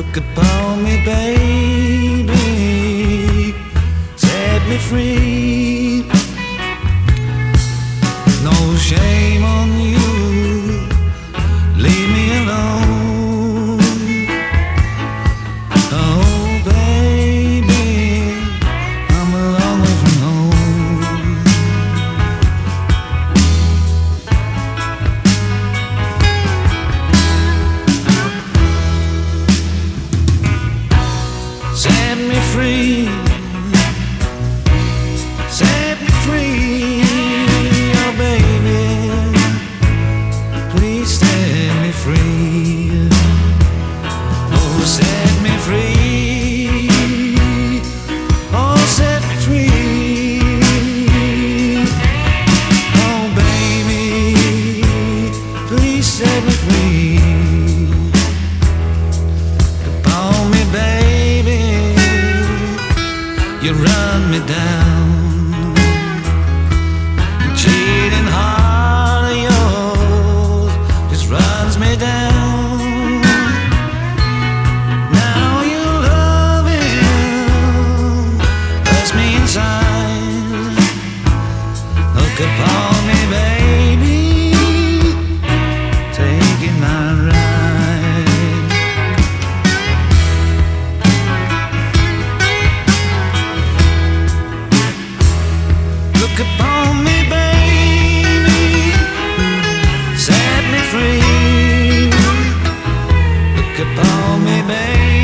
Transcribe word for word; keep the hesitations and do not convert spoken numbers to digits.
Look upon me, baby, set me free. No shame on you, leave me alone. Oh, baby, I'm a long way from home. Set me free, set me free, oh baby, please set me free. Oh, set me free, oh, set me free. Oh baby, please set me free. Upon me, baby, you run me down. The cheating heart of yours just runs me down. Now you love him, press me inside. Look upon me, baby, taking my ride. Look upon me, baby, set me free. Look upon me, baby.